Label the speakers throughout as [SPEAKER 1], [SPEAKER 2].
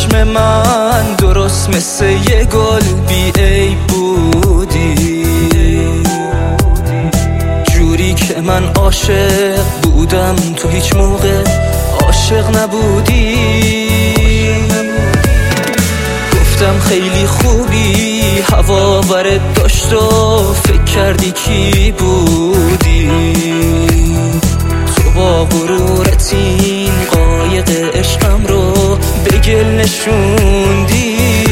[SPEAKER 1] چشم من درست مثل یه گل بی عیب بودی، جوری که من عاشق بودم تو هیچ موقع عاشق نبودی. گفتم خیلی خوبی، هوا برات داشت و فکر کردی کی بودی. تو با غرورت این قایق عشقم رو به گل نشوندی.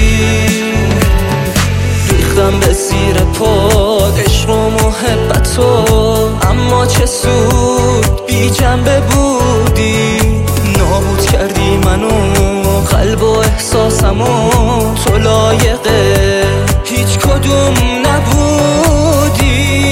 [SPEAKER 1] ریختم به زیر پات عشق و محبتو، اما چه سود بی جنبه بودی. نابود کردی منو، قلب و احساسمو، تو لایق هیچ کدوم نبودی.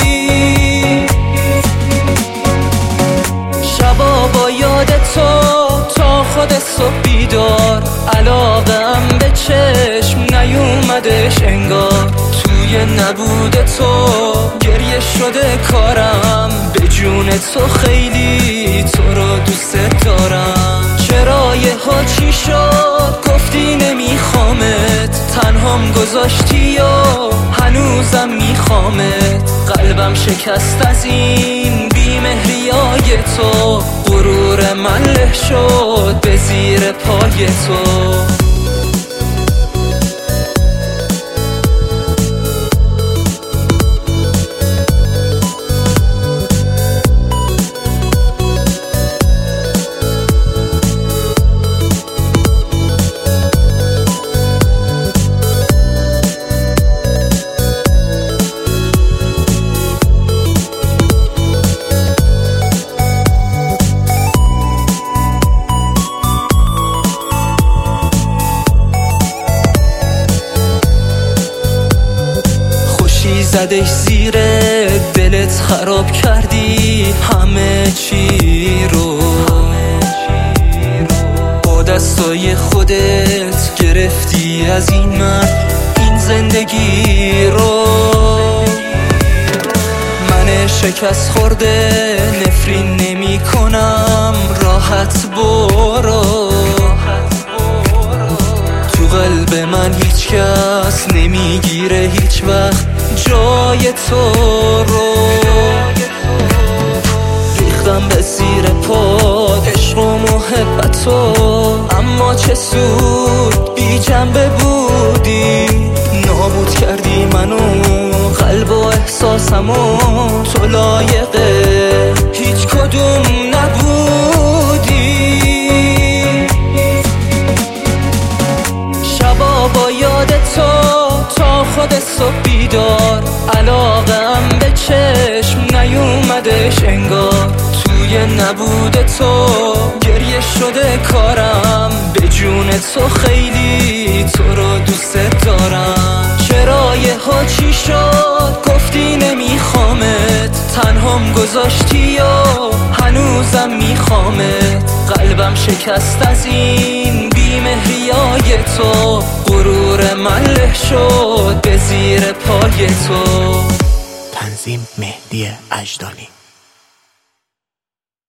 [SPEAKER 1] شبا با یاد تو تا خود صبح بیدار، علاقم به چشم نیومدش انگار. توی نبود تو گریه شده کارم، به جون تو خیلی تو رو دوست دارم. چرا یه ها چی شد گفتی نمیخوامت، تنهام گذاشتی و هنوزم میخوامت. قلبم شکست از این بیمهریای تو، غرور من له شد به زیر پای تو. زدش زیر دلت، خراب کردی همه چی رو. با دستای خودت گرفتی از این مرد این زندگی رو. من شکست خورده نفرین نمی کنم، راحت برو. تو قلب من هیچ کس نمیگیره هیچ وقت جای تو رو. ریختم به زیر پات عشق و محبتو، اما چه سود بی جنبه بودی. نابود کردی منو، قلب و احساسمو، تو لایق هیچ کدوم نبودی. شبا با یاد تو تا خود صبح بیدار، علاقم به چشم نیومدش انگار. توی نبود تو گریه شده کارم، به جون تو خیلی تو رو دوست دارم. چرا یه ها چی شد گفتی نمیخوامت، تنهام گذاشتی و هنوزم میخوامت. قلبم شکست از این بیمهریای تو، غرور من له شد به زیر پای تو.
[SPEAKER 2] تنظیم مهدی اجدانی.